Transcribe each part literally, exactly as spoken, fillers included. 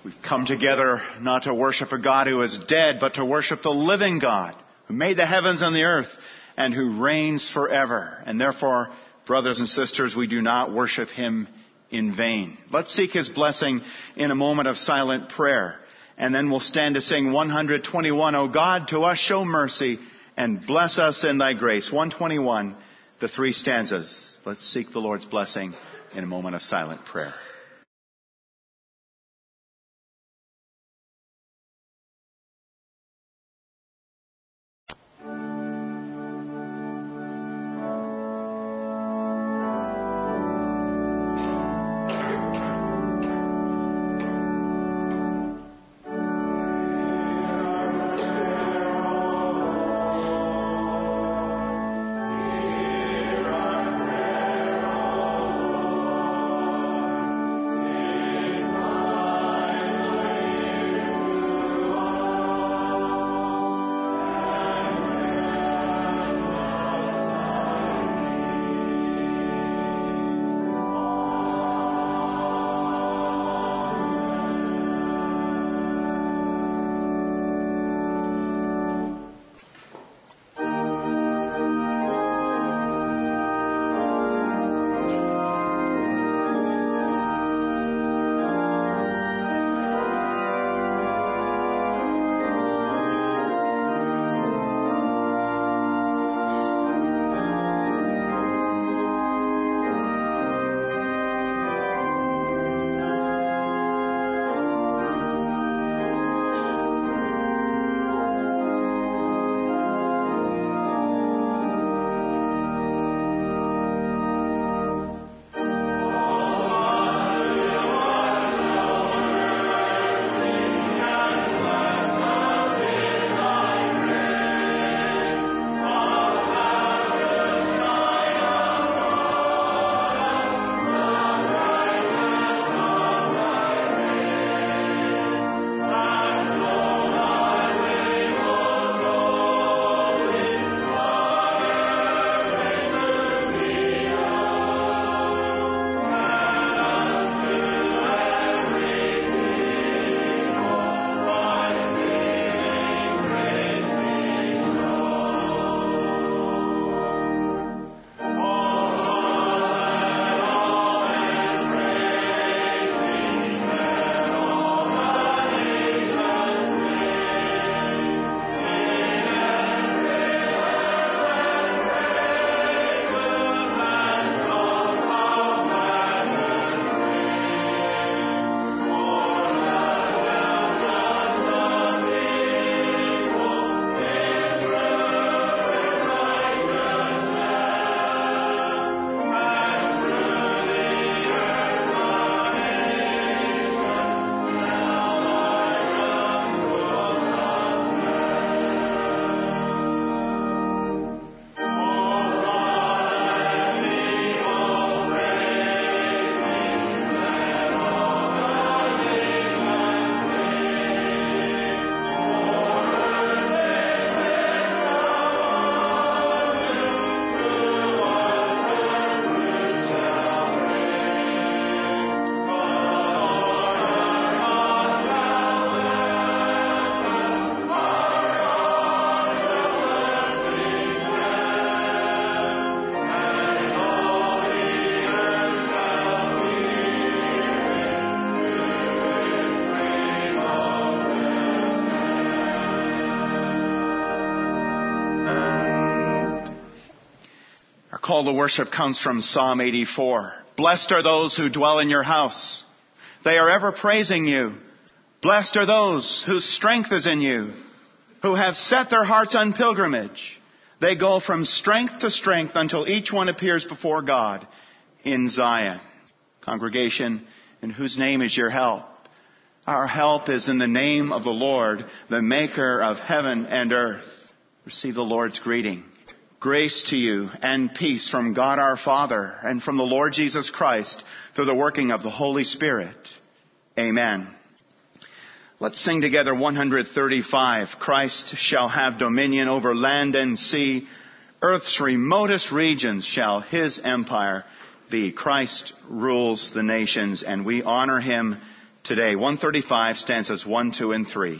We've come together not to worship a God who is dead, but to worship the living God who made the heavens and the earth and who reigns forever. And therefore, brothers and sisters, we do not worship him in vain. Let's seek his blessing in a moment of silent prayer. And then we'll stand to sing one twenty-one, O God, to us show mercy and bless us in thy grace. one twenty-one, the three stanzas. Let's seek the Lord's blessing in a moment of silent prayer. Call to worship comes from Psalm eighty-four. Blessed are those who dwell in your house. They are ever praising you. Blessed are those whose strength is in you, who have set their hearts on pilgrimage. They go from strength to strength until each one appears before God in Zion. Congregation, in whose name is your help? Our help is in the name of the Lord, the maker of heaven and earth. Receive the Lord's greeting. Grace to you and peace from God our Father and from the Lord Jesus Christ through the working of the Holy Spirit. Amen. Let's sing together one thirty-five. Christ shall have dominion over land and sea. Earth's remotest regions shall his empire be. Christ rules the nations, and we honor him today. one thirty-five, stanzas one, two, and three.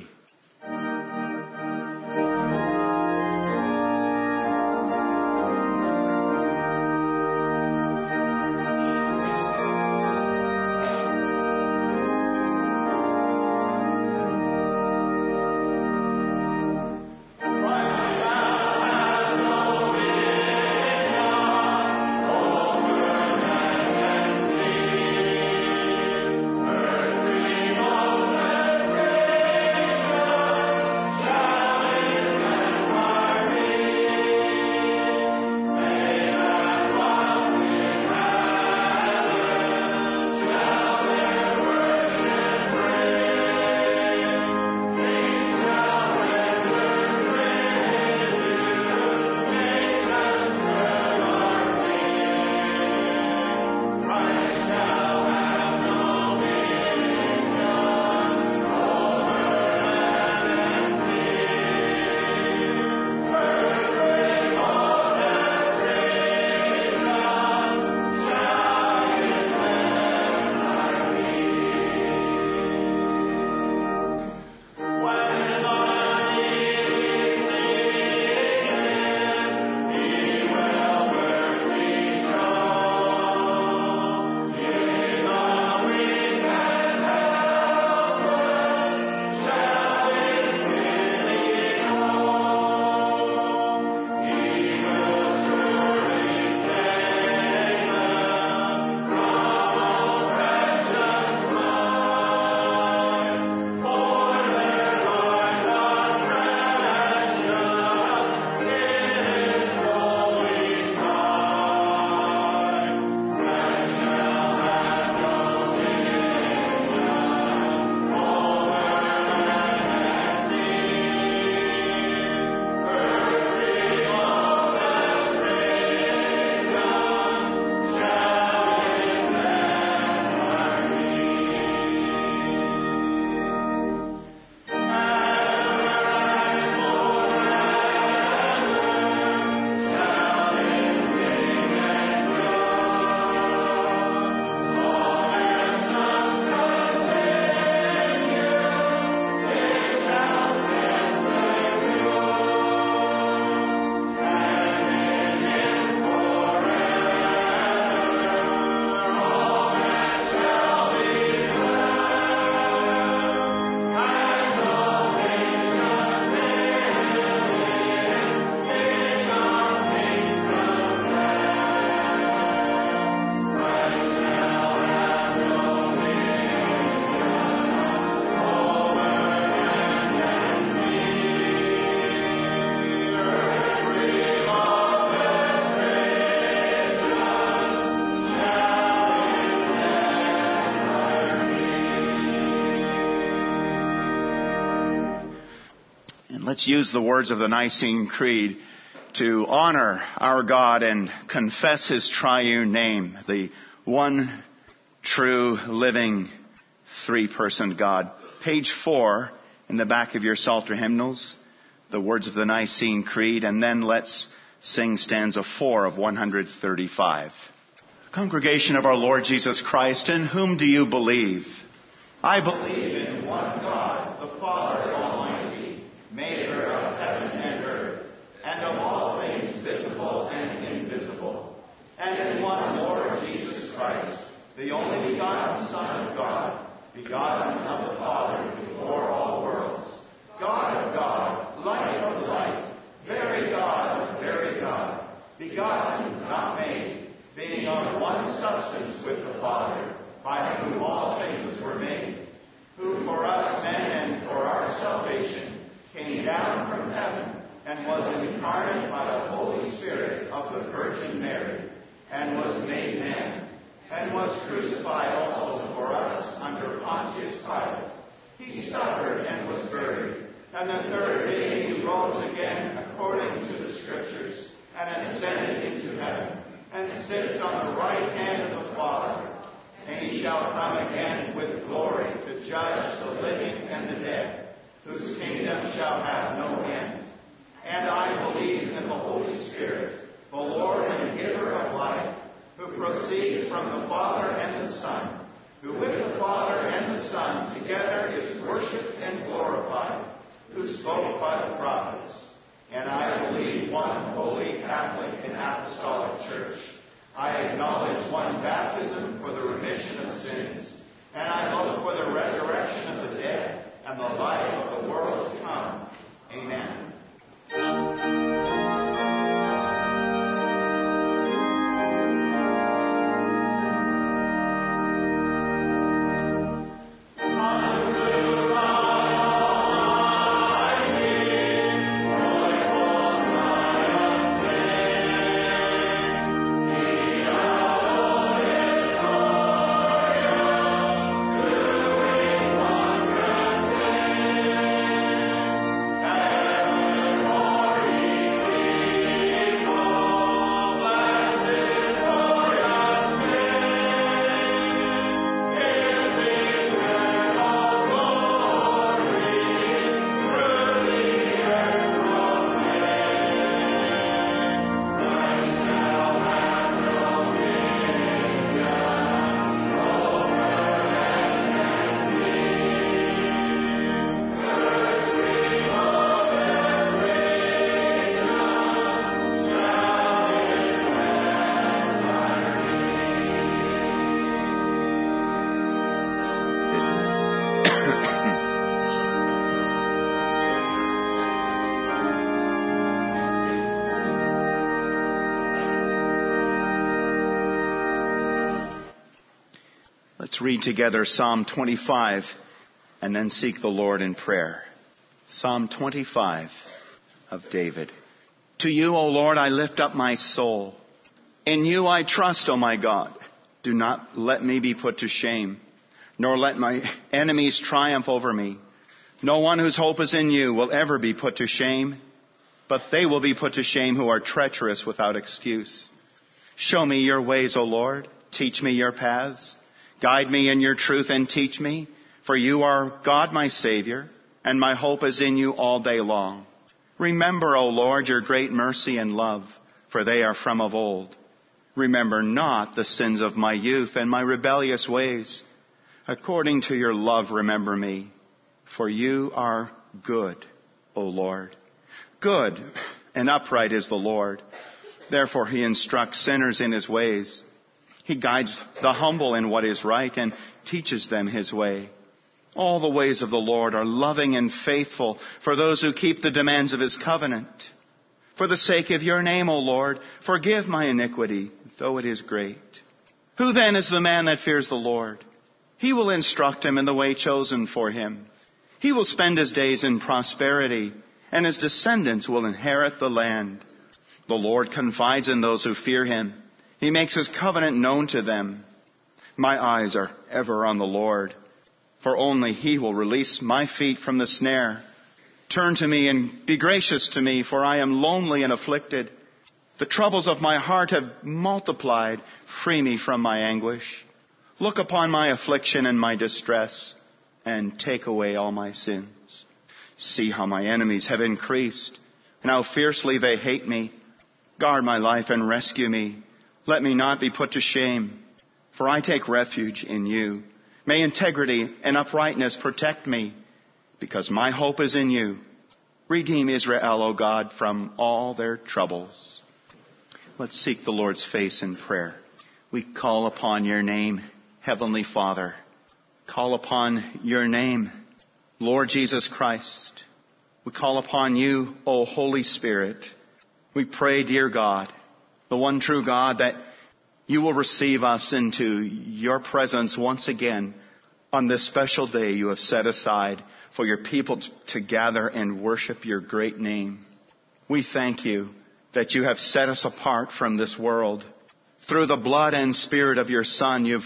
Let's use the words of the Nicene Creed to honor our God and confess His triune name, the one true, living, three-person God. Page four in the back of your Psalter hymnals, the words of the Nicene Creed, and then let's sing stanza four of one thirty-five. Congregation of our Lord Jesus Christ, in whom do you believe? I believe in one God, the Father Almighty, maker of heaven and earth, and of all things visible and invisible, and in one Lord Jesus Christ, the only begotten Son of God, begotten of the Father before all worlds, God of God, light of light, very God of very God, begotten, not made, being of one substance with the Father, by whom all things were made, who for us men and for our salvation came down from heaven and was incarnate by the Holy Spirit of the Virgin Mary, and was made man, and was crucified also for us under Pontius Pilate. He suffered and was buried, and the third day he rose again according to the Scriptures, and ascended into heaven, and sits on the right hand of the Father. And he shall come again with glory to judge the living and the dead, whose kingdom shall have no end. And I believe in the Holy Spirit, the Lord and giver of life, who proceeds from the Father and the Son, who with the Father and the Son together is worshipped and glorified, who spoke by the prophets. And I believe one holy Catholic and apostolic church. I acknowledge one baptism for the remission of sins. And I hope for the resurrection of the dead and the life of the world to come. Amen. Let's read together Psalm twenty-five and then seek the Lord in prayer. Psalm twenty-five of David. To you, O Lord, I lift up my soul. In you I trust, O my God. Do not let me be put to shame, nor let my enemies triumph over me. No one whose hope is in you will ever be put to shame, but they will be put to shame who are treacherous without excuse. Show me your ways, O Lord. Teach me your paths. Guide me in your truth and teach me, for you are God my Savior, and my hope is in you all day long. Remember, O Lord, your great mercy and love, for they are from of old. Remember not the sins of my youth and my rebellious ways. According to your love, remember me, for you are good, O Lord. Good and upright is the Lord. Therefore he instructs sinners in his ways. He guides the humble in what is right and teaches them his way. All the ways of the Lord are loving and faithful for those who keep the demands of his covenant. For the sake of your name, O Lord, forgive my iniquity, though it is great. Who then is the man that fears the Lord? He will instruct him in the way chosen for him. He will spend his days in prosperity, and his descendants will inherit the land. The Lord confides in those who fear him. He makes his covenant known to them. My eyes are ever on the Lord, for only he will release my feet from the snare. Turn to me and be gracious to me, for I am lonely and afflicted. The troubles of my heart have multiplied. Free me from my anguish. Look upon my affliction and my distress, and take away all my sins. See how my enemies have increased, and how fiercely they hate me. Guard my life and rescue me. Let me not be put to shame, for I take refuge in you. May integrity and uprightness protect me, because my hope is in you. Redeem Israel, O God, from all their troubles. Let's seek the Lord's face in prayer. We call upon your name, Heavenly Father. Call upon your name, Lord Jesus Christ. We call upon you, O Holy Spirit. We pray, dear God, the one true God, that you will receive us into your presence once again on this special day you have set aside for your people to gather and worship your great name. We thank you that you have set us apart from this world. Through the blood and spirit of your Son, you've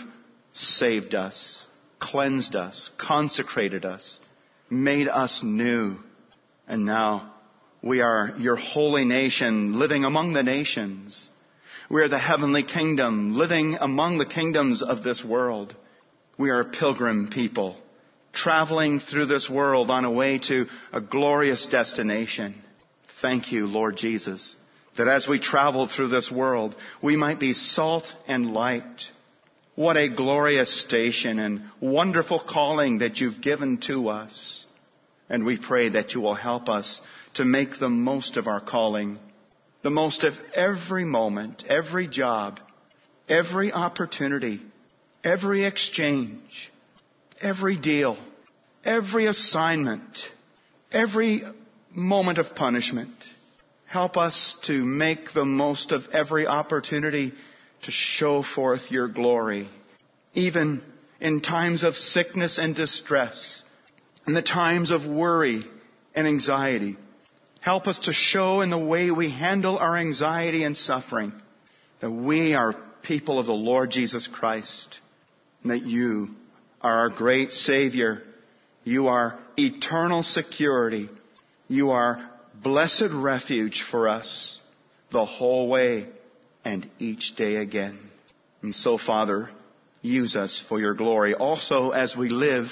saved us, cleansed us, consecrated us, made us new. And now we are your holy nation living among the nations. We are the heavenly kingdom living among the kingdoms of this world. We are a pilgrim people traveling through this world on a way to a glorious destination. Thank you, Lord Jesus, that as we travel through this world, we might be salt and light. What a glorious station and wonderful calling that you've given to us. And we pray that you will help us to make the most of our calling, the most of every moment, every job, every opportunity, every exchange, every deal, every assignment, every moment of punishment. Help us to make the most of every opportunity to show forth your glory, even in times of sickness and distress, in the times of worry and anxiety. Help us to show in the way we handle our anxiety and suffering that we are people of the Lord Jesus Christ, and that you are our great Savior. You are eternal security. You are blessed refuge for us the whole way and each day again. And so, Father, use us for your glory. Also, as we live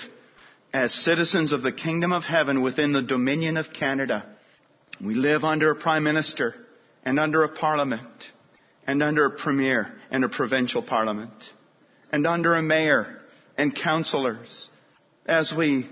as citizens of the kingdom of heaven within the dominion of Canada, we live under a prime minister and under a parliament and under a premier and a provincial parliament and under a mayor and councillors. As we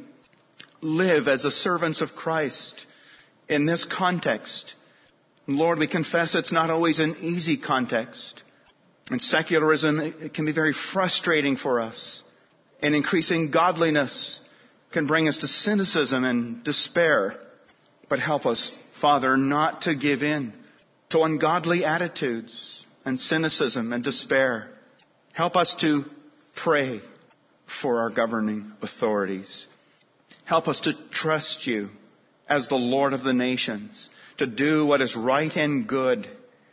live as the servants of Christ in this context, Lord, we confess it's not always an easy context. And secularism, it can be very frustrating for us. And increasing godliness can bring us to cynicism and despair. But help us, Father, not to give in to ungodly attitudes and cynicism and despair. Help us to pray for our governing authorities. Help us to trust you as the Lord of the nations, to do what is right and good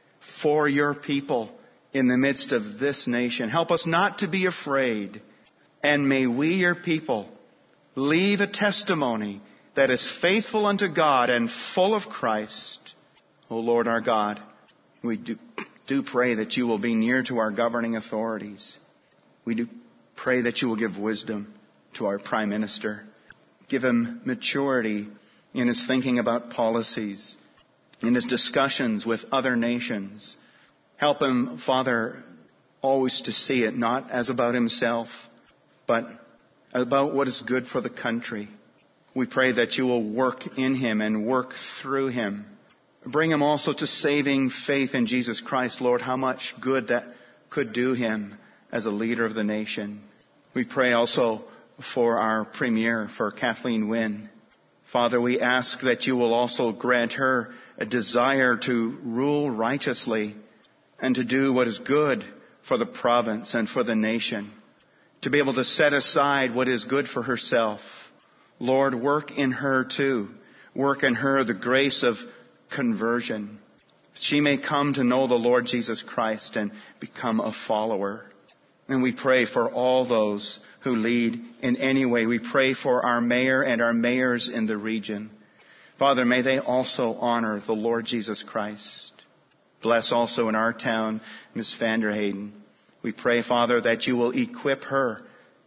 for your people in the midst of this nation. Help us not to be afraid. And may we, your people, leave a testimony that is faithful unto God and full of Christ. O Lord our God, we do, do pray that you will be near to our governing authorities. We do pray that you will give wisdom to our Prime Minister. Give him maturity in his thinking about policies, in his discussions with other nations. Help him, Father, always to see it not as about himself, but about what is good for the country. We pray that you will work in him and work through him. Bring him also to saving faith in Jesus Christ. Lord, how much good that could do him as a leader of the nation. We pray also for our Premier, for Kathleen Wynne. Father, we ask that you will also grant her a desire to rule righteously and to do what is good for the province and for the nation. To be able to set aside what is good for herself. Lord, work in her too. Work in her the grace of conversion. She may come to know the Lord Jesus Christ and become a follower. And we pray for all those who lead in any way. We pray for our mayor and our mayors in the region. Father, may they also honor the Lord Jesus Christ. Bless also in our town, Miss Vanderhayden. We pray, Father, that you will equip her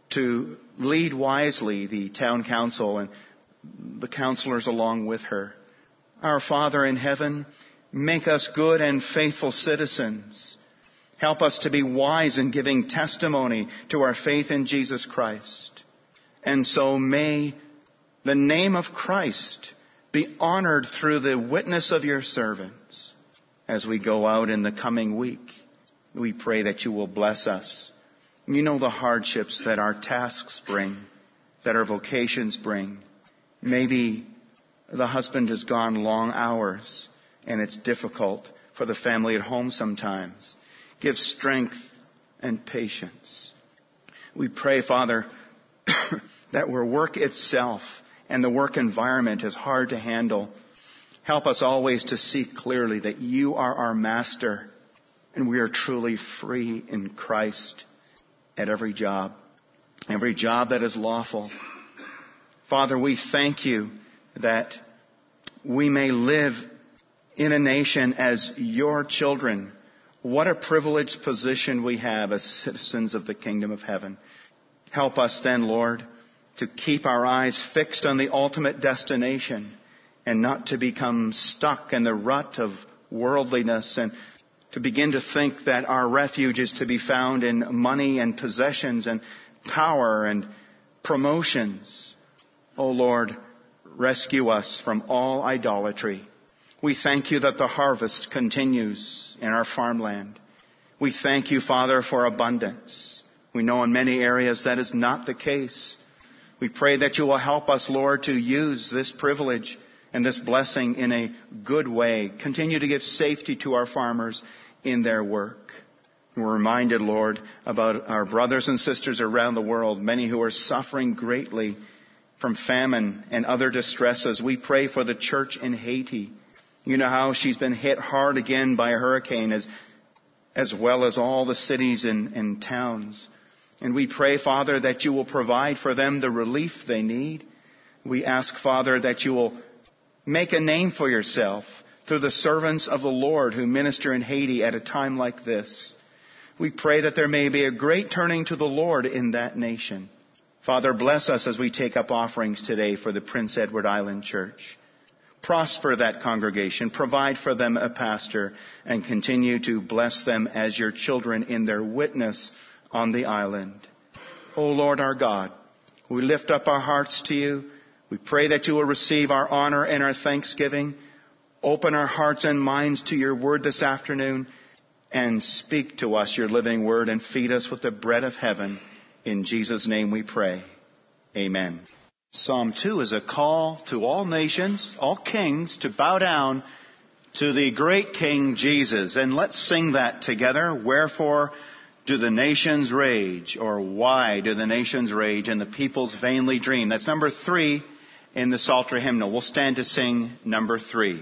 to lead wisely the town council and the councillors along with her. Our Father in heaven, make us good and faithful citizens. Help us to be wise in giving testimony to our faith in Jesus Christ. And so may the name of Christ be honored through the witness of your servants as we go out in the coming week. We pray that you will bless us. You know the hardships that our tasks bring, that our vocations bring. Maybe the husband has gone long hours and it's difficult for the family at home sometimes. Give strength and patience. We pray, Father, that where work itself and the work environment is hard to handle, help us always to see clearly that you are our master and we are truly free in Christ at every job, every job that is lawful. Father, we thank you that we may live in a nation as your children. What a privileged position we have as citizens of the kingdom of heaven. Help us then, Lord, to keep our eyes fixed on the ultimate destination and not to become stuck in the rut of worldliness and to begin to think that our refuge is to be found in money and possessions and power and promotions. O Lord, rescue us from all idolatry. We thank you that the harvest continues in our farmland. We thank you, Father, for abundance. We know in many areas that is not the case. We pray that you will help us, Lord, to use this privilege and this blessing in a good way. Continue to give safety to our farmers in their work. We're reminded, Lord, about our brothers and sisters around the world, many who are suffering greatly from famine and other distresses. We pray for the church in Haiti. You know how she's been hit hard again by a hurricane, as, as well as all the cities and, and towns. And we pray, Father, that you will provide for them the relief they need. We ask, Father, that you will make a name for yourself through the servants of the Lord who minister in Haiti at a time like this. We pray that there may be a great turning to the Lord in that nation. Father, bless us as we take up offerings today for the Prince Edward Island Church. Prosper that congregation, provide for them a pastor, and continue to bless them as your children in their witness on the island. O Lord our God, we lift up our hearts to you. We pray that you will receive our honor and our thanksgiving. Open our hearts and minds to your word this afternoon and speak to us your living word and feed us with the bread of heaven. In Jesus' name we pray. Amen. Psalm two is a call to all nations, all kings, to bow down to the great King Jesus. And let's sing that together. Wherefore do the nations rage? Or why do the nations rage and the peoples vainly dream? That's number three in the Psalter hymnal. We'll stand to sing number three.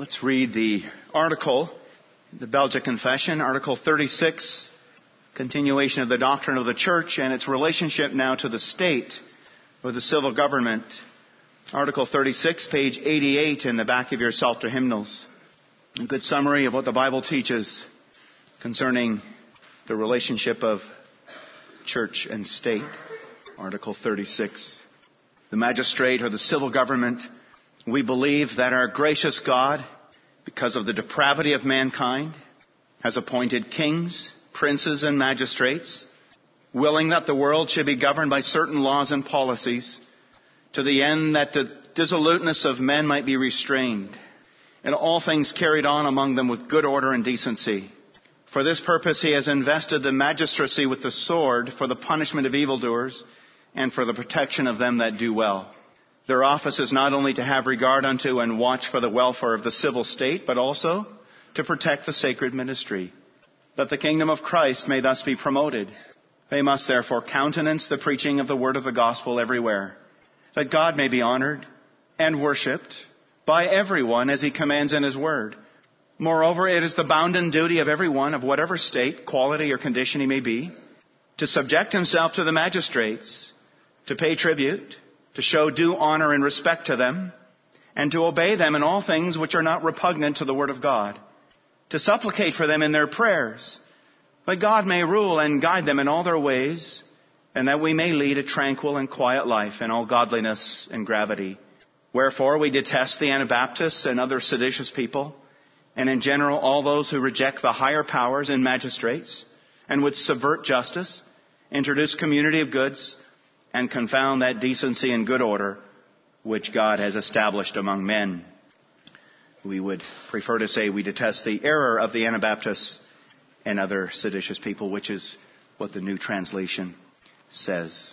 Let's read the article, the Belgic Confession, Article thirty-six, continuation of the doctrine of the church and its relationship now to the state or the civil government. Article thirty-six, page eighty-eight in the back of your Psalter hymnals. A good summary of what the Bible teaches concerning the relationship of church and state. Article thirty-six. The magistrate or the civil government, we believe that our gracious God, because of the depravity of mankind, has appointed kings, princes, and magistrates, willing that the world should be governed by certain laws and policies, to the end that the dissoluteness of men might be restrained, and all things carried on among them with good order and decency. For this purpose he has invested the magistracy with the sword for the punishment of evildoers and for the protection of them that do well. Their office is not only to have regard unto and watch for the welfare of the civil state, but also to protect the sacred ministry, that the kingdom of Christ may thus be promoted. They must therefore countenance the preaching of the word of the gospel everywhere, that God may be honored and worshipped by everyone as he commands in his word. Moreover, it is the bounden duty of everyone of whatever state, quality, or condition he may be, to subject himself to the magistrates, to pay tribute, to show due honor and respect to them, and to obey them in all things which are not repugnant to the word of God, to supplicate for them in their prayers, that God may rule and guide them in all their ways, and that we may lead a tranquil and quiet life in all godliness and gravity. Wherefore we detest the Anabaptists and other seditious people, and in general all those who reject the higher powers and magistrates, and would subvert justice, introduce community of goods, and confound that decency and good order which God has established among men. We would prefer to say we detest the error of the Anabaptists and other seditious people, which is what the New Translation says.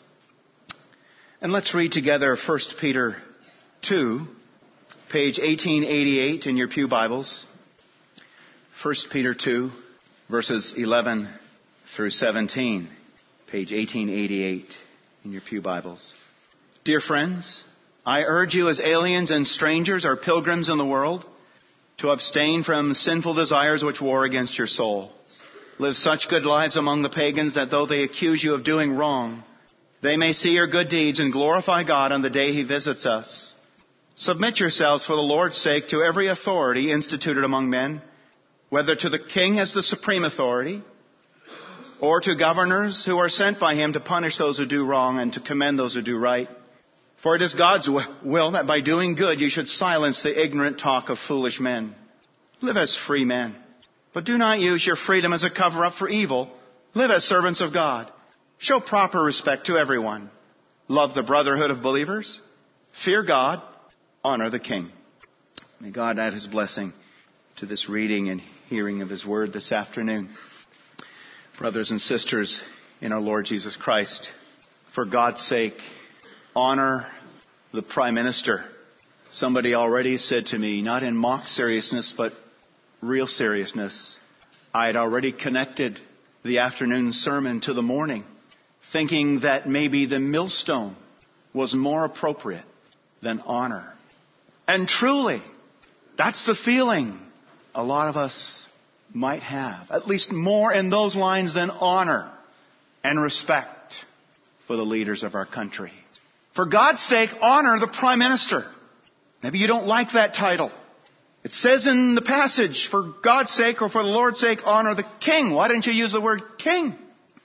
And let's read together First Peter two, page eighteen eighty-eight in your pew Bibles. First Peter two, verses eleven through seventeen, page eighteen eighty-eight in your pew Bibles. Dear friends, I urge you as aliens and strangers or pilgrims in the world to abstain from sinful desires which war against your soul. Live such good lives among the pagans that though they accuse you of doing wrong, they may see your good deeds and glorify God on the day he visits us. Submit yourselves for the Lord's sake to every authority instituted among men, whether to the king as the supreme authority, or to governors who are sent by him to punish those who do wrong and to commend those who do right. For it is God's will that by doing good you should silence the ignorant talk of foolish men. Live as free men, but do not use your freedom as a cover-up for evil. Live as servants of God. Show proper respect to everyone. Love the brotherhood of believers. Fear God. Honor the king. May God add his blessing to this reading and hearing of his word this afternoon. Brothers and sisters in our Lord Jesus Christ, for God's sake, honor the Prime Minister. Somebody already said to me, not in mock seriousness, but real seriousness, I had already connected the afternoon sermon to the morning, thinking that maybe the millstone was more appropriate than honor. And truly, that's the feeling a lot of us might have, at least more in those lines than honor and respect for the leaders of our country. For God's sake, honor the Prime Minister. Maybe you don't like that title. It says in the passage, for God's sake or for the Lord's sake, honor the king. Why didn't you use the word king?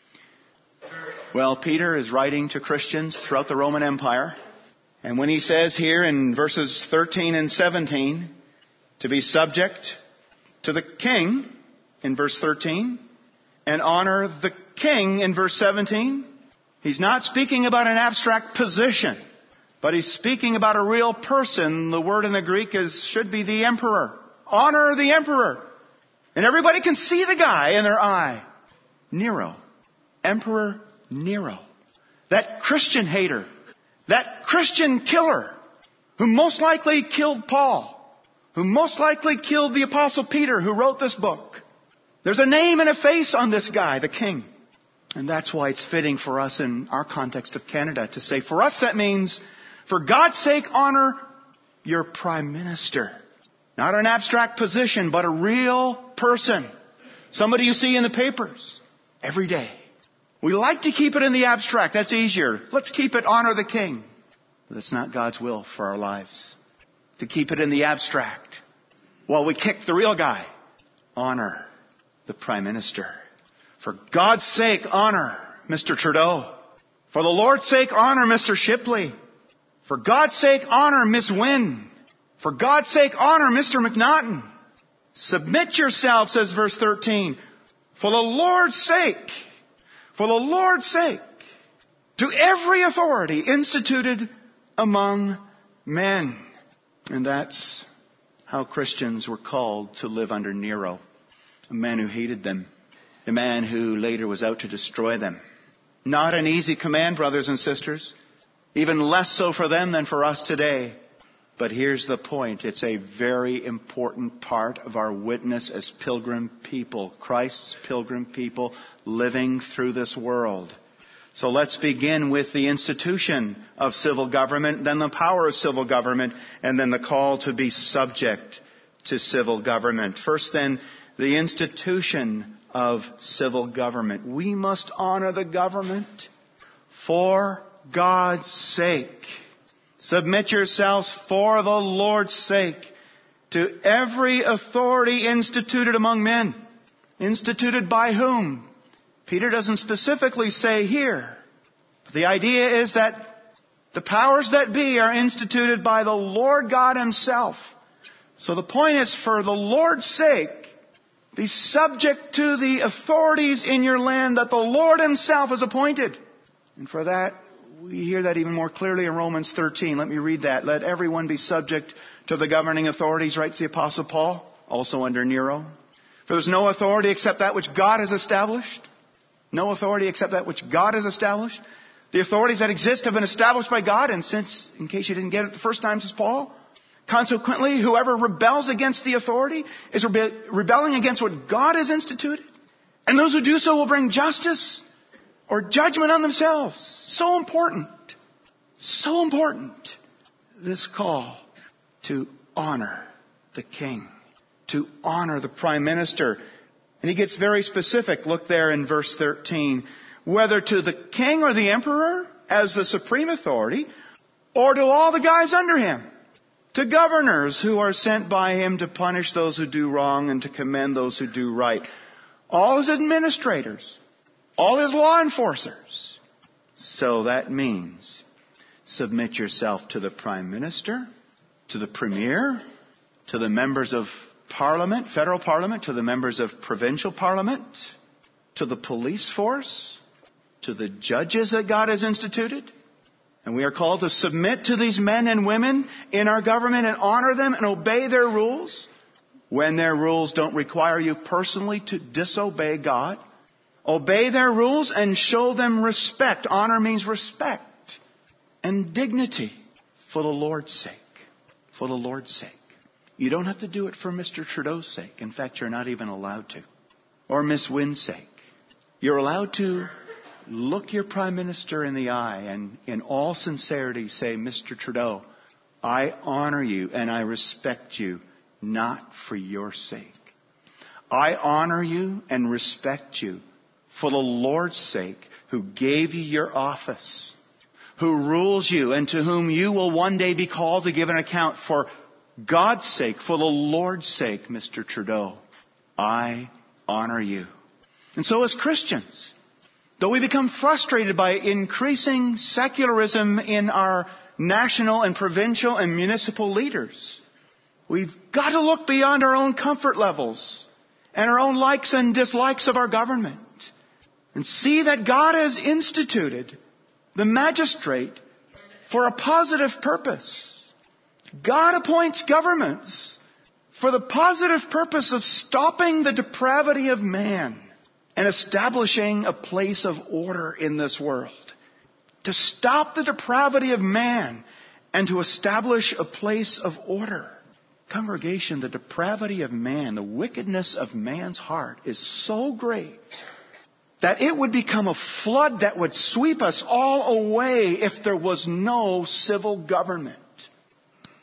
Well, Peter is writing to Christians throughout the Roman Empire. And when he says here in verses thirteen and seventeen, to be subject to the king in verse thirteen, and honor the king in verse seventeen, he's not speaking about an abstract position, but he's speaking about a real person. The word in the Greek is should be the emperor. Honor the emperor. And everybody can see the guy in their eye. Nero. Emperor Nero. That Christian hater. That Christian killer who most likely killed Paul. Who most likely killed the Apostle Peter, who wrote this book. There's a name and a face on this guy, the king. And that's why it's fitting for us in our context of Canada to say, for us that means, for God's sake, honor your Prime Minister. Not an abstract position, but a real person. Somebody you see in the papers every day. We like to keep it in the abstract. That's easier. Let's keep it honor the king. But that's not God's will for our lives. To keep it in the abstract. While we kick the real guy. Honor the Prime Minister. For God's sake, honor Mister Trudeau. For the Lord's sake, honor Mister Shipley. For God's sake, honor Miss Wynne. For God's sake, honor Mister McNaughton. Submit yourself, says verse thirteen, for the Lord's sake, for the Lord's sake, to every authority instituted among men. And that's how Christians were called to live under Nero, a man who hated them, a man who later was out to destroy them. Not an easy command, brothers and sisters. Even less so for them than for us today. But here's the point. It's a very important part of our witness as pilgrim people. Christ's pilgrim people living through this world. So let's begin with the institution of civil government, then the power of civil government, and then the call to be subject to civil government. First then, the institution of civil government. We must honor the government for God's sake. Submit yourselves for the Lord's sake to every authority instituted among men. Instituted by whom? Peter doesn't specifically say here. But the idea is that the powers that be are instituted by the Lord God Himself. So the point is, for the Lord's sake, be subject to the authorities in your land that the Lord Himself has appointed. And for that, we hear that even more clearly in Romans thirteen. Let me read that. Let everyone be subject to the governing authorities, writes the Apostle Paul, also under Nero. For there's no authority except that which God has established. No authority except that which God has established. The authorities that exist have been established by God, and since, in case you didn't get it the first time, says Paul, consequently, whoever rebels against the authority is rebe- rebelling against what God has instituted. And those who do so will bring justice or judgment on themselves. So important. So important. This call to honor the king. To honor the Prime Minister. And he gets very specific. Look there in verse thirteen. Whether to the king or the emperor as the supreme authority, or to all the guys under him. To governors who are sent by him to punish those who do wrong and to commend those who do right. All his administrators. All his law enforcers. So that means submit yourself to the Prime Minister, to the Premier, to the members of Parliament, federal Parliament, to the members of provincial Parliament, to the police force, to the judges that God has instituted. And we are called to submit to these men and women in our government and honor them and obey their rules when their rules don't require you personally to disobey God. Obey their rules and show them respect. Honor means respect and dignity for the Lord's sake. For the Lord's sake. You don't have to do it for Mister Trudeau's sake. In fact, you're not even allowed to. Or Miss Wynne's sake. You're allowed to look your Prime Minister in the eye and in all sincerity say, Mister Trudeau, I honor you and I respect you, not for your sake. I honor you and respect you for the Lord's sake, who gave you your office, who rules you, and to whom you will one day be called to give an account. For God's sake, for the Lord's sake, Mister Trudeau, I honor you. And so as Christians, though we become frustrated by increasing secularism in our national and provincial and municipal leaders, we've got to look beyond our own comfort levels and our own likes and dislikes of our government and see that God has instituted the magistrate for a positive purpose. God appoints governments for the positive purpose of stopping the depravity of man and establishing a place of order in this world. To stop the depravity of man and to establish a place of order. Congregation, the depravity of man, the wickedness of man's heart is so great that it would become a flood that would sweep us all away if there was no civil government.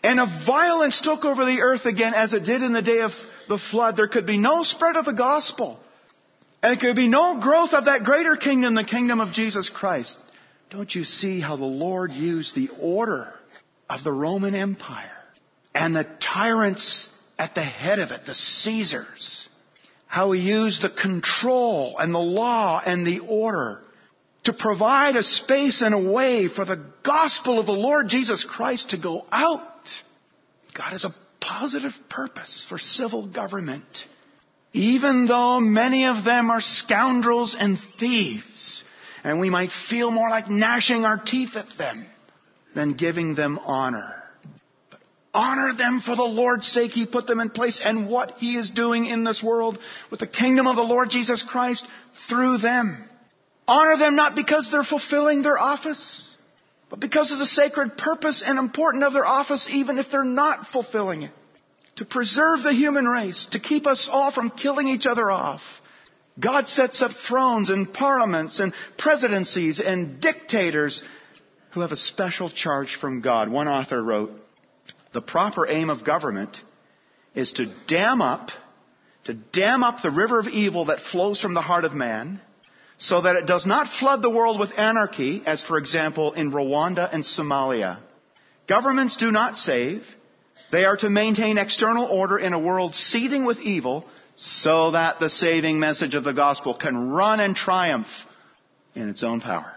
and if violence took over the earth again as it did in the day of the flood, there could be no spread of the gospel. And there could be no growth of that greater kingdom, the kingdom of Jesus Christ. Don't you see how the Lord used the order of the Roman Empire and the tyrants at the head of it, the Caesars? How he used the control and the law and the order to provide a space and a way for the gospel of the Lord Jesus Christ to go out. God has a positive purpose for civil government, even though many of them are scoundrels and thieves, and we might feel more like gnashing our teeth at them than giving them honor. But honor them for the Lord's sake. He put them in place, and what He is doing in this world with the kingdom of the Lord Jesus Christ through them. Honor them not because they're fulfilling their office, but because of the sacred purpose and importance of their office, even if they're not fulfilling it. To preserve the human race, to keep us all from killing each other off. God sets up thrones and parliaments and presidencies and dictators who have a special charge from God. One author wrote, the proper aim of government is to dam up, to dam up the river of evil that flows from the heart of man, so that it does not flood the world with anarchy, as for example in Rwanda and Somalia. Governments do not save. They are to maintain external order in a world seething with evil, so that the saving message of the gospel can run and triumph in its own power.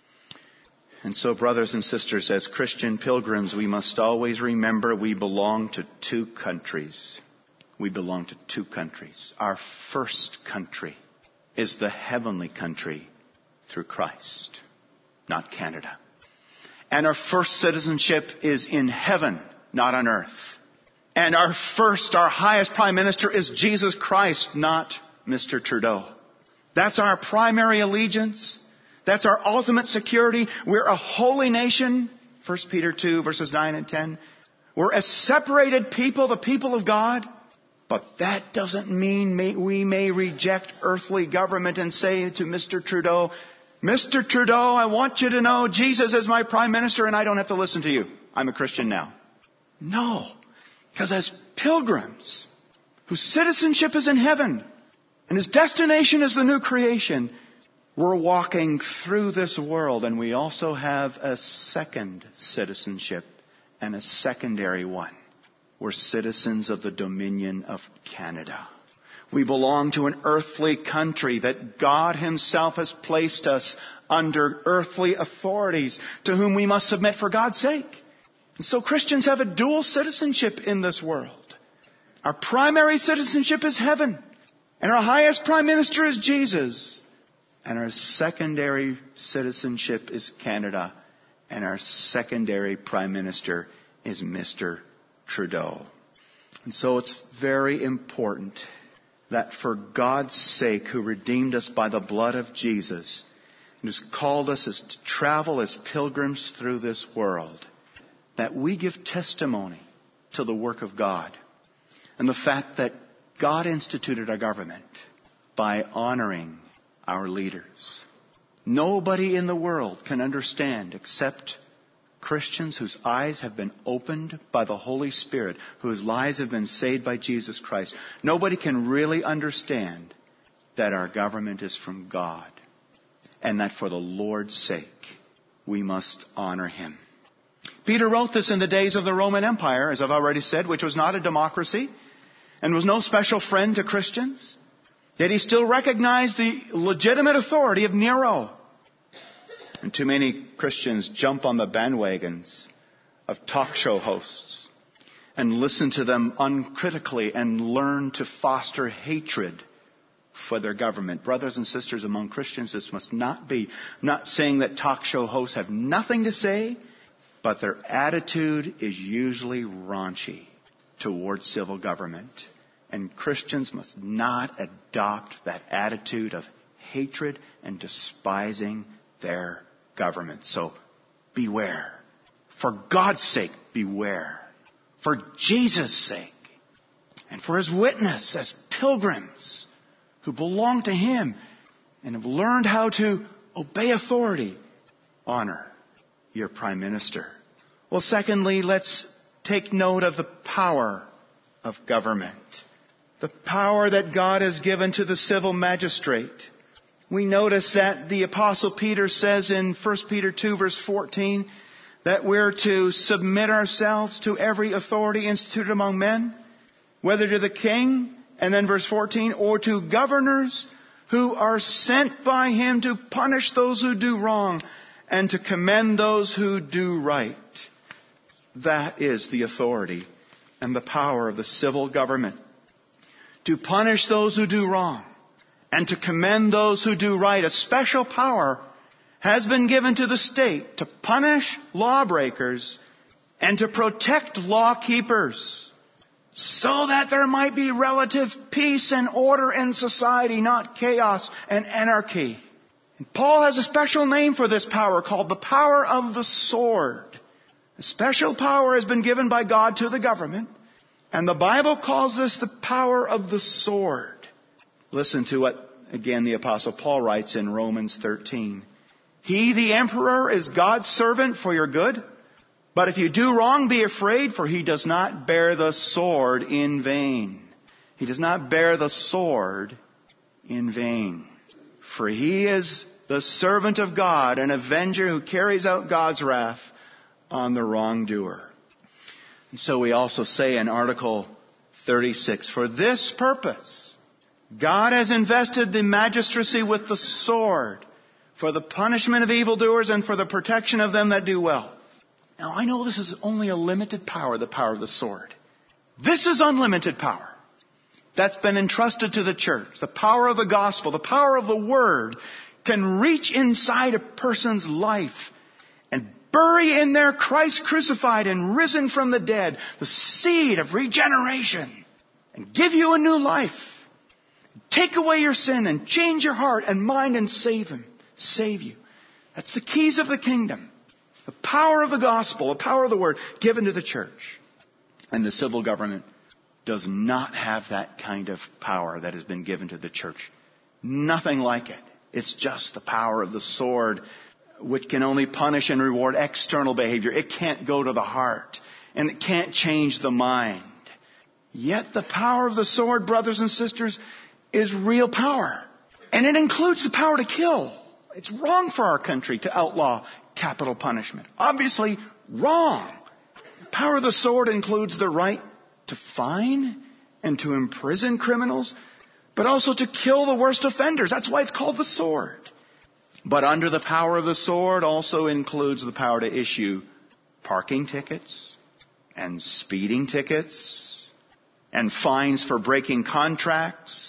And so, brothers and sisters, as Christian pilgrims, we must always remember we belong to two countries. We belong to two countries. Our first country is the heavenly country through Christ, not Canada. And our first citizenship is in heaven, not on earth. And our first, our highest Prime Minister is Jesus Christ, not Mister Trudeau. That's our primary allegiance. That's our ultimate security. We're a holy nation. First Peter two, verses nine and ten. We're a separated people, the people of God. But that doesn't mean may, we may reject earthly government and say to Mister Trudeau, Mister Trudeau, I want you to know Jesus is my Prime Minister and I don't have to listen to you. I'm a Christian now. No. Because as pilgrims, whose citizenship is in heaven, and whose destination is the new creation, we're walking through this world, and we also have a second citizenship and a secondary one. We're citizens of the Dominion of Canada. We belong to an earthly country that God Himself has placed us under earthly authorities to whom we must submit for God's sake. And so Christians have a dual citizenship in this world. Our primary citizenship is heaven. And our highest Prime Minister is Jesus. And our secondary citizenship is Canada. And our secondary Prime Minister is Mister Trudeau. And so it's very important that for God's sake, who redeemed us by the blood of Jesus, and who's called us as to travel as pilgrims through this world, that we give testimony to the work of God and the fact that God instituted our government by honoring our leaders. Nobody in the world can understand except Christians whose eyes have been opened by the Holy Spirit, whose lives have been saved by Jesus Christ. Nobody can really understand that our government is from God and that for the Lord's sake we must honor Him. Peter wrote this in the days of the Roman Empire, as I've already said, which was not a democracy and was no special friend to Christians. Yet he still recognized the legitimate authority of Nero. And too many Christians jump on the bandwagons of talk show hosts and listen to them uncritically and learn to foster hatred for their government. Brothers and sisters, among Christians, this must not be. I'm not saying that talk show hosts have nothing to say, but their attitude is usually raunchy towards civil government. And Christians must not adopt that attitude of hatred and despising their government. So beware. For God's sake, beware. For Jesus' sake. And for His witness as pilgrims who belong to Him and have learned how to obey authority, honor your Prime Minister. Well, secondly, let's take note of the power of government. The power that God has given to the civil magistrate. We notice that the Apostle Peter says in First Peter two verse fourteen that we're to submit ourselves to every authority instituted among men, whether to the king, and then verse fourteen, or to governors who are sent by him to punish those who do wrong and to commend those who do right. That is the authority and the power of the civil government. To punish those who do wrong and to commend those who do right. A special power has been given to the state to punish lawbreakers and to protect law keepers, so that there might be relative peace and order in society, not chaos and anarchy. And Paul has a special name for this power called the power of the sword. A special power has been given by God to the government, and the Bible calls this the power of the sword. Listen to what, again, the Apostle Paul writes in Romans thirteen. He, the emperor, is God's servant for your good. But if you do wrong, be afraid, for he does not bear the sword in vain. He does not bear the sword in vain. For he is the servant of God, an avenger who carries out God's wrath on the wrongdoer. And so we also say in Article thirty-six, for this purpose, God has invested the magistracy with the sword, for the punishment of evildoers and for the protection of them that do well. Now, I know this is only a limited power, the power of the sword. This is unlimited power that's been entrusted to the church. The power of the gospel, the power of the word can reach inside a person's life and bury in there Christ crucified and risen from the dead, the seed of regeneration, and give you a new life. Take away your sin and change your heart and mind and save him. Save you. That's the keys of the kingdom. The power of the gospel, the power of the word given to the church. And the civil government does not have that kind of power that has been given to the church. Nothing like it. It's just the power of the sword, which can only punish and reward external behavior. It can't go to the heart, and it can't change the mind. Yet the power of the sword, brothers and sisters, is real power. And it includes the power to kill. It's wrong for our country to outlaw capital punishment. Obviously wrong. The power of the sword includes the right to fine and to imprison criminals, but also to kill the worst offenders. That's why it's called the sword. But under the power of the sword also includes the power to issue parking tickets and speeding tickets and fines for breaking contracts.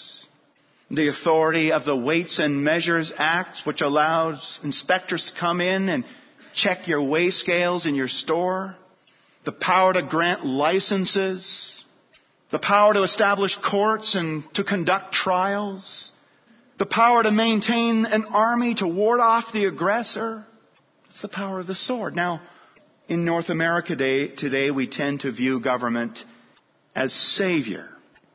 The authority of the Weights and Measures Act, which allows inspectors to come in and check your weigh scales in your store. The power to grant licenses. The power to establish courts and to conduct trials. The power to maintain an army to ward off the aggressor. It's the power of the sword. Now, in North America today, today we tend to view government as savior,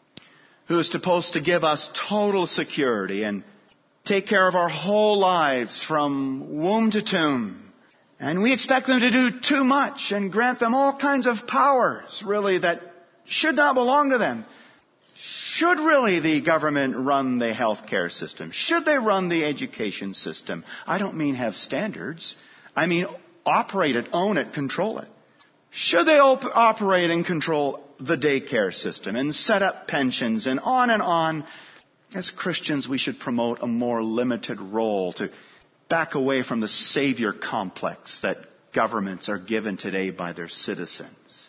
who is supposed to give us total security and take care of our whole lives from womb to tomb. And we expect them to do too much and grant them all kinds of powers, really, that should not belong to them. Should really the government run the healthcare system? Should they run the education system? I don't mean have standards. I mean operate it, own it, control it. Should they op- operate and control the daycare system and set up pensions and on and on? As Christians, we should promote a more limited role to back away from the savior complex that governments are given today by their citizens.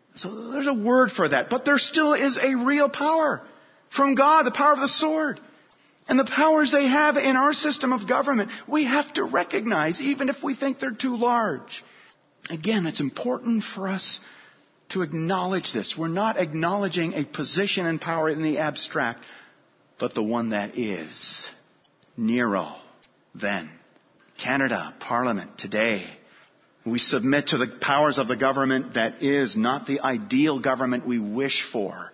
So there's a word for that, but there still is a real power from God, the power of the sword. And the powers they have in our system of government, we have to recognize, even if we think they're too large. Again, it's important for us to acknowledge this. We're not acknowledging a position and power in the abstract, but the one that is. Nero, then. Canada, Parliament, today. We submit to the powers of the government that is not the ideal government we wish for.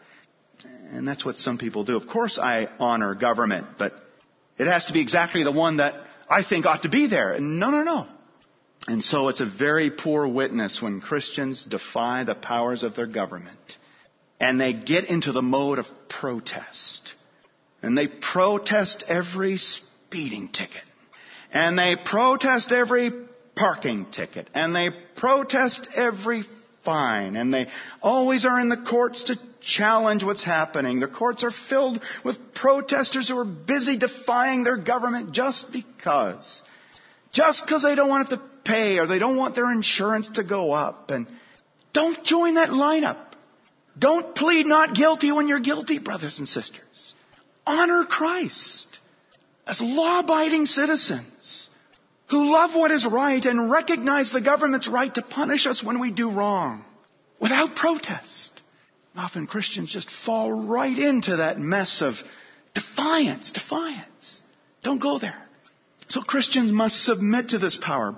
And that's what some people do. Of course I honor government, but it has to be exactly the one that I think ought to be there. No, no, no. And so it's a very poor witness when Christians defy the powers of their government and they get into the mode of protest. And they protest every speeding ticket. And they protest every parking ticket. And they protest every fine. And they always are in the courts to challenge what's happening. The courts are filled with protesters who are busy defying their government just because. Just because they don't want it to pay or they don't want their insurance to go up. And don't join that lineup. Don't plead not guilty when you're guilty, brothers and sisters. Honor Christ as law-abiding citizens who love what is right and recognize the government's right to punish us when we do wrong without protest. Often Christians just fall right into that mess of defiance, defiance. Don't go there. So Christians must submit to this power.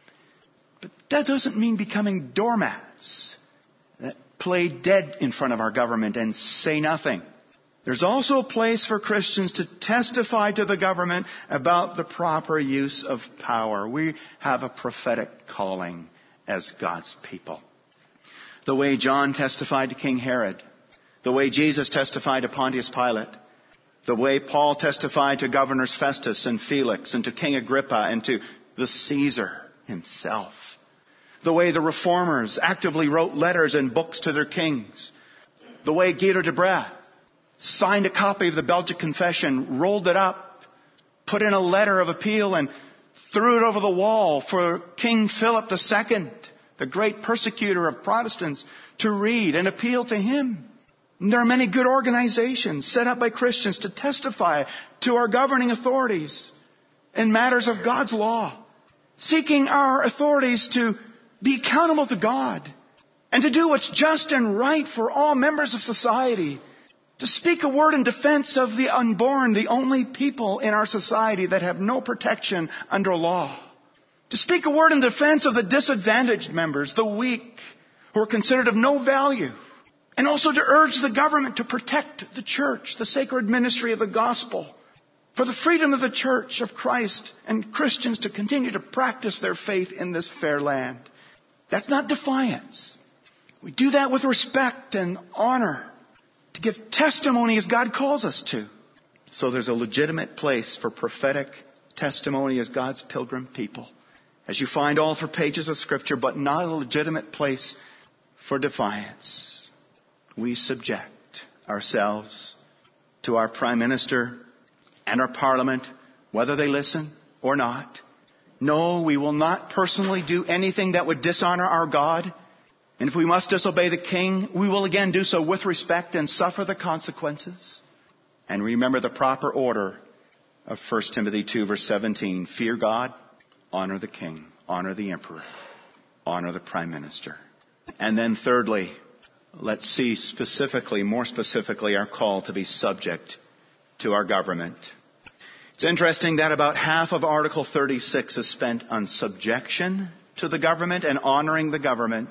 But that doesn't mean becoming doormats that play dead in front of our government and say nothing. There's also a place for Christians to testify to the government about the proper use of power. We have a prophetic calling as God's people. The way John testified to King Herod, the way Jesus testified to Pontius Pilate, the way Paul testified to Governors Festus and Felix and to King Agrippa and to the Caesar himself. The way the reformers actively wrote letters and books to their kings. The way Guido de Brès signed a copy of the Belgic Confession, rolled it up, put in a letter of appeal and threw it over the wall for King Philip the Second, the great persecutor of Protestants, to read and appeal to him. And there are many good organizations set up by Christians to testify to our governing authorities in matters of God's law, seeking our authorities to be accountable to God and to do what's just and right for all members of society, to speak a word in defense of the unborn, the only people in our society that have no protection under law, to speak a word in defense of the disadvantaged members, the weak, who are considered of no value, and also to urge the government to protect the church, the sacred ministry of the gospel, for the freedom of the church of Christ and Christians to continue to practice their faith in this fair land. That's not defiance. We do that with respect and honor, to give testimony as God calls us to. So there's a legitimate place for prophetic testimony as God's pilgrim people, as you find all through pages of Scripture, but not a legitimate place for defiance. We subject ourselves to our Prime Minister and our Parliament, whether they listen or not. No, we will not personally do anything that would dishonor our God. And if we must disobey the King, we will again do so with respect and suffer the consequences. And remember the proper order of First Timothy two, verse seventeen. Fear God, honor the King, honor the Emperor, honor the Prime Minister. And then thirdly, let's see specifically, more specifically, our call to be subject to our government. It's interesting that about half of Article thirty-six is spent on subjection to the government and honoring the government,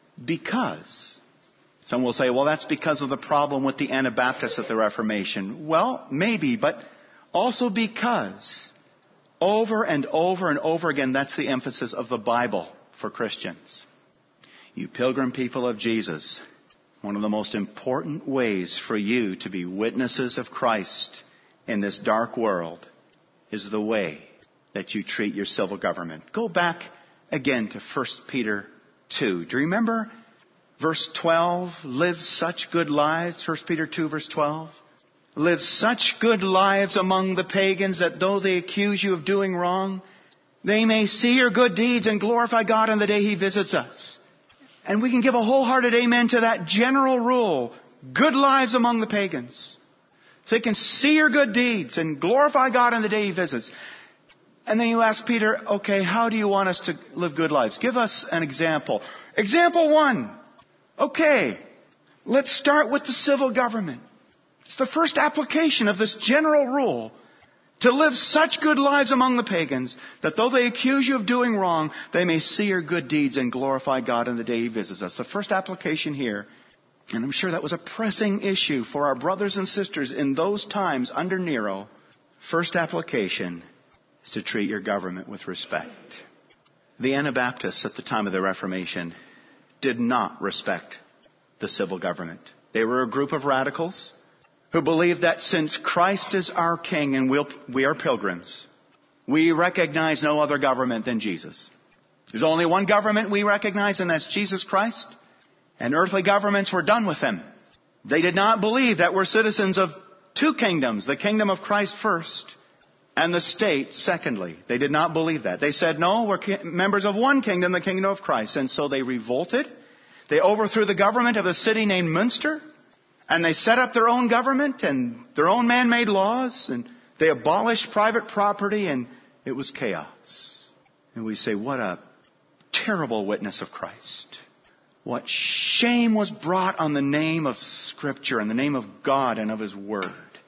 because some will say, well, that's because of the problem with the Anabaptists at the Reformation. Well, maybe, but also because over and over and over again, that's the emphasis of the Bible for Christians. You pilgrim people of Jesus, one of the most important ways for you to be witnesses of Christ in this dark world is the way that you treat your civil government. Go back again to First Peter two. Do you remember verse twelve? Live such good lives. First Peter two, verse twelve. Live such good lives among the pagans that though they accuse you of doing wrong, they may see your good deeds and glorify God on the day He visits us. And we can give a wholehearted amen to that general rule. Good lives among the pagans. So they can see your good deeds and glorify God on the day He visits. And then you ask Peter, okay, how do you want us to live good lives? Give us an example. Example one. Okay, let's start with the civil government. It's the first application of this general rule. To live such good lives among the pagans that though they accuse you of doing wrong, they may see your good deeds and glorify God on the day He visits us. The first application here, and I'm sure that was a pressing issue for our brothers and sisters in those times under Nero. First application is to treat your government with respect. The Anabaptists at the time of the Reformation did not respect the civil government. They were a group of radicals who believed that since Christ is our King and we'll, we are pilgrims, we recognize no other government than Jesus. There's only one government we recognize, and that's Jesus Christ. And earthly governments were done with him. They did not believe that we're citizens of two kingdoms, the kingdom of Christ first and the state secondly. They did not believe that. They said, no, we're ki- members of one kingdom, the kingdom of Christ. And so they revolted. They overthrew the government of a city named Münster. And they set up their own government and their own man-made laws. And they abolished private property, and it was chaos. And we say, what a terrible witness of Christ. What shame was brought on the name of Scripture and the name of God and of His Word.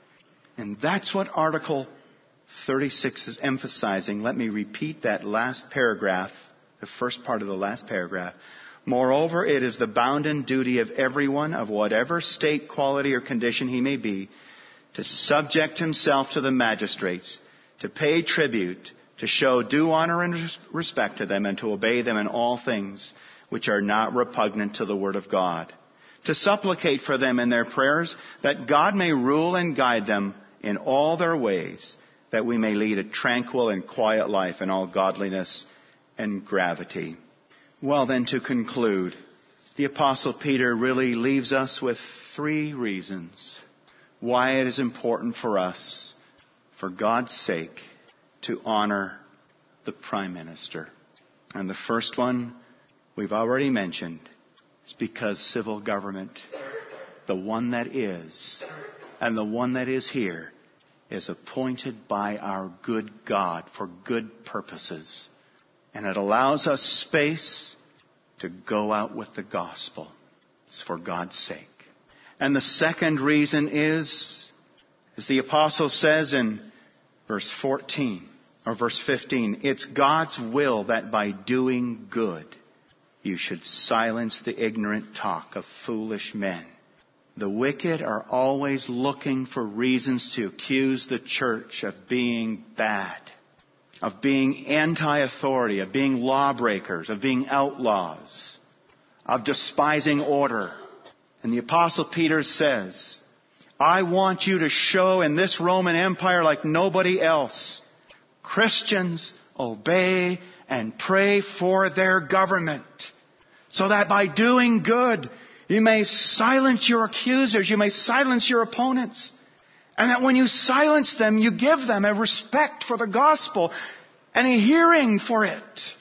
And that's what Article thirty-six is emphasizing. Let me repeat that last paragraph, the first part of the last paragraph. Moreover, it is the bounden duty of everyone of whatever state, quality, or condition he may be, to subject himself to the magistrates, to pay tribute, to show due honor and respect to them, and to obey them in all things which are not repugnant to the Word of God, to supplicate for them in their prayers, that God may rule and guide them in all their ways, that we may lead a tranquil and quiet life in all godliness and gravity. Well, then, to conclude, the Apostle Peter really leaves us with three reasons why it is important for us, for God's sake, to honor the Prime Minister. And the first one we've already mentioned. It's because civil government, the one that is, and the one that is here, is appointed by our good God for good purposes. And it allows us space to go out with the gospel. It's for God's sake. And the second reason is, as the apostle says in verse fourteen or verse fifteen, it's God's will that by doing good you should silence the ignorant talk of foolish men. The wicked are always looking for reasons to accuse the church of being bad, of being anti-authority, of being lawbreakers, of being outlaws, of despising order. And the Apostle Peter says, I want you to show in this Roman Empire like nobody else. Christians obey and pray for their government, so that by doing good, you may silence your accusers, you may silence your opponents. And that when you silence them, you give them a respect for the gospel and a hearing for it.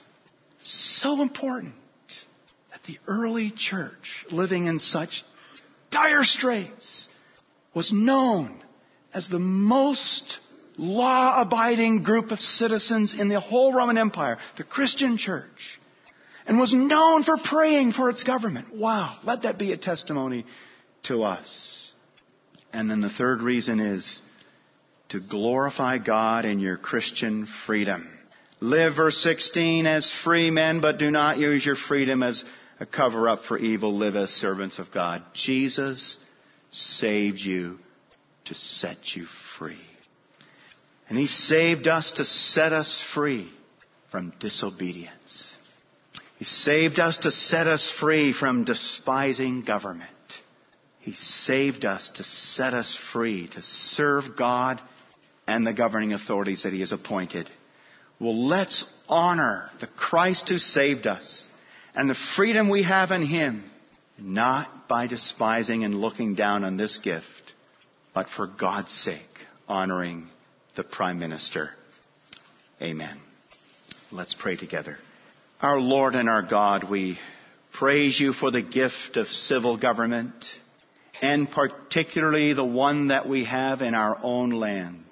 So important that the early church, living in such dire straits, was known as the most law-abiding group of citizens in the whole Roman Empire, the Christian church, and was known for praying for its government. Wow, let that be a testimony to us. And then the third reason is to glorify God in your Christian freedom. Live, verse sixteen, as free men, but do not use your freedom as a cover-up for evil. Live as servants of God. Jesus saved you to set you free. And He saved us to set us free from disobedience. He saved us to set us free from despising government. He saved us to set us free to serve God and the governing authorities that He has appointed. Well, let's honor the Christ who saved us and the freedom we have in Him, not by despising and looking down on this gift, but for God's sake, honoring the Prime Minister. Amen. Let's pray together. Our Lord and our God, we praise You for the gift of civil government, and particularly the one that we have in our own land.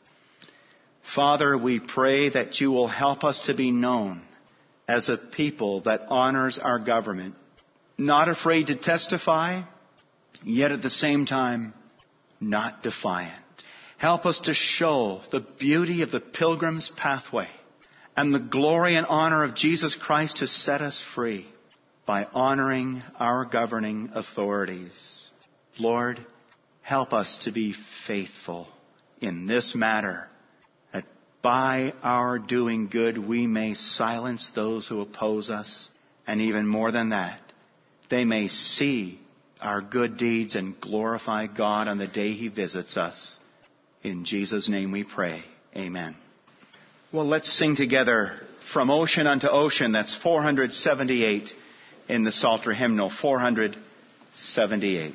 Father, we pray that You will help us to be known as a people that honors our government, not afraid to testify, yet at the same time, not defiant. Help us to show the beauty of the Pilgrim's pathway and the glory and honor of Jesus Christ to set us free by honoring our governing authorities. Lord, help us to be faithful in this matter, that by our doing good, we may silence those who oppose us. And even more than that, they may see our good deeds and glorify God on the day He visits us. In Jesus' name we pray. Amen. Well, let's sing together From Ocean Unto Ocean. That's four hundred seventy-eight in the Psalter hymnal. four hundred seventy-eight.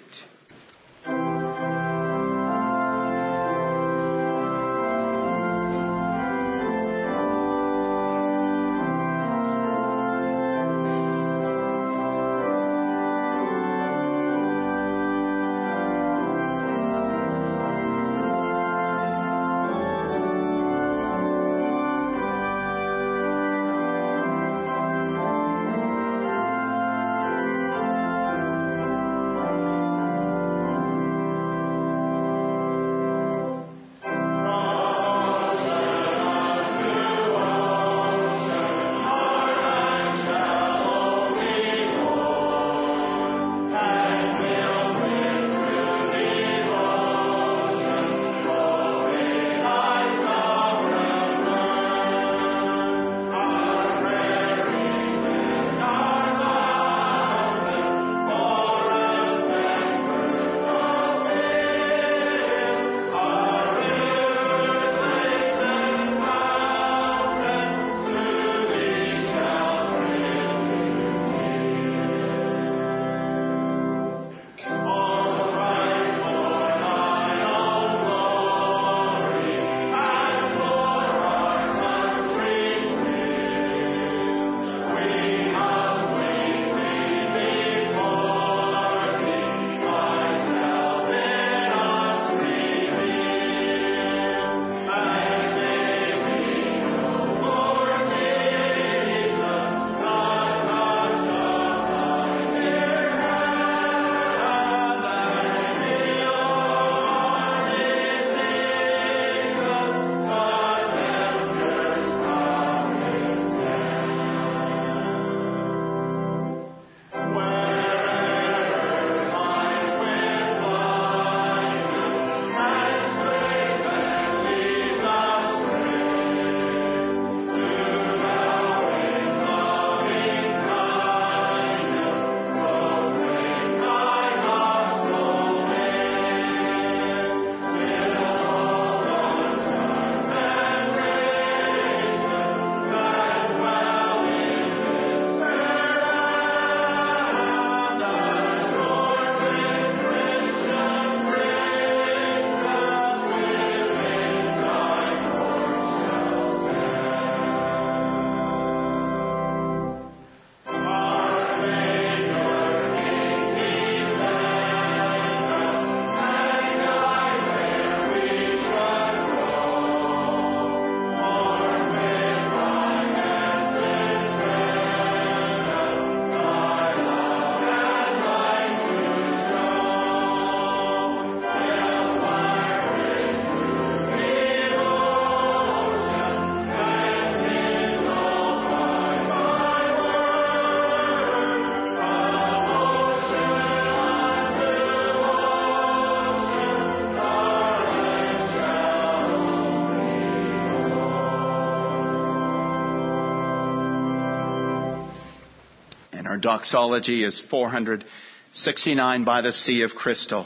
Our doxology is four hundred sixty-nine, By the Sea of Crystal.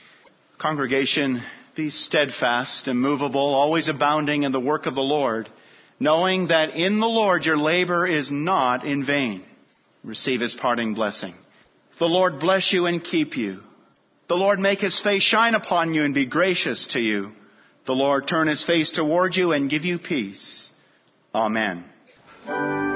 Congregation, be steadfast, immovable, always abounding in the work of the Lord, knowing that in the Lord your labor is not in vain. Receive His parting blessing. The Lord bless you and keep you. The Lord make His face shine upon you and be gracious to you. The Lord turn His face toward you and give you peace. Amen.